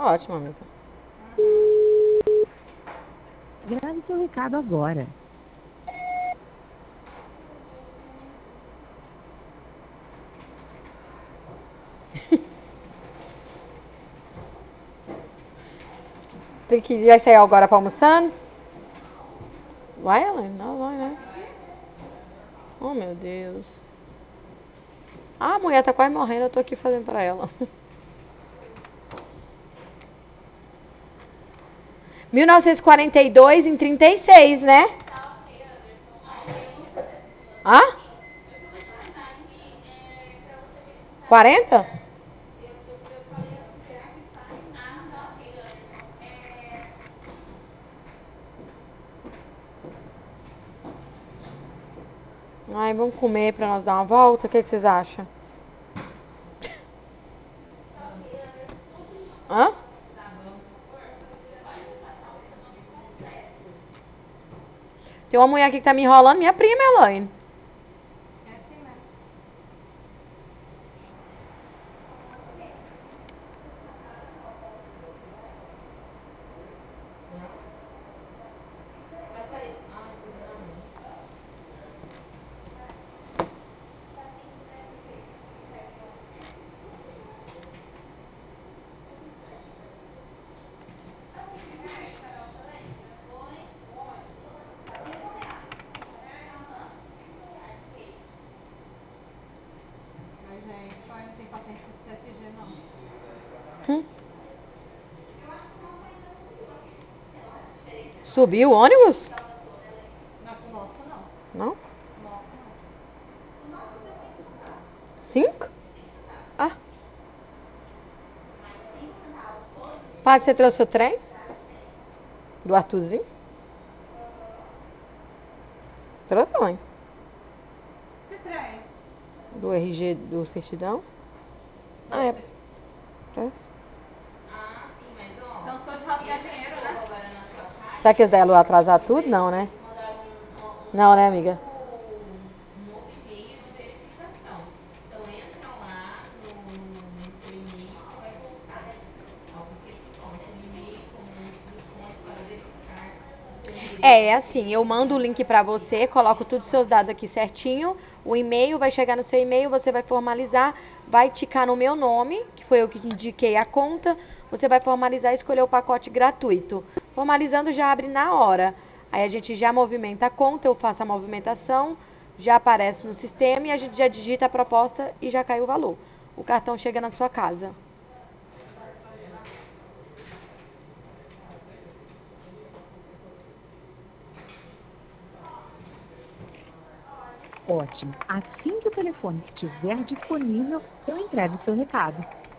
ótimo, amiga. Grave seu recado agora. Vai sair agora pra almoçar? Vai, Elaine? Não, vai, né? Oh, meu Deus. Ah, a mulher tá quase morrendo, eu tô aqui fazendo pra ela. 1942 em 36, né? Hã? 40? Ai, vamos comer pra nós dar uma volta? O que vocês acham? Hã? Tem uma mulher aqui que tá me enrolando, minha prima, Elaine. Ai, gente, pai, não tem paciência com 7G, não. Subiu o ônibus? O nosso não. Não? O nosso não. 5? Ah. Pai, você trouxe o trem? Do Arthurzinho? Trouxe, mãe? Que trem? Do RG do certidão? Ah, é. Trouxe. Então ficou de rasgar dinheiro, né? Será que eles deram atrasar tudo? Não, né? Não, né, amiga? É assim, eu mando o link pra você, coloco todos os seus dados aqui certinho, o e-mail vai chegar no seu e-mail, você vai formalizar, vai ticar no meu nome, que foi eu que indiquei a conta, você vai formalizar e escolher o pacote gratuito. Formalizando já abre na hora. Aí a gente já movimenta a conta, eu faço a movimentação, já aparece no sistema e a gente já digita a proposta e já cai o valor. O cartão chega na sua casa. Ótimo. Assim que o telefone estiver disponível, eu entrego seu recado.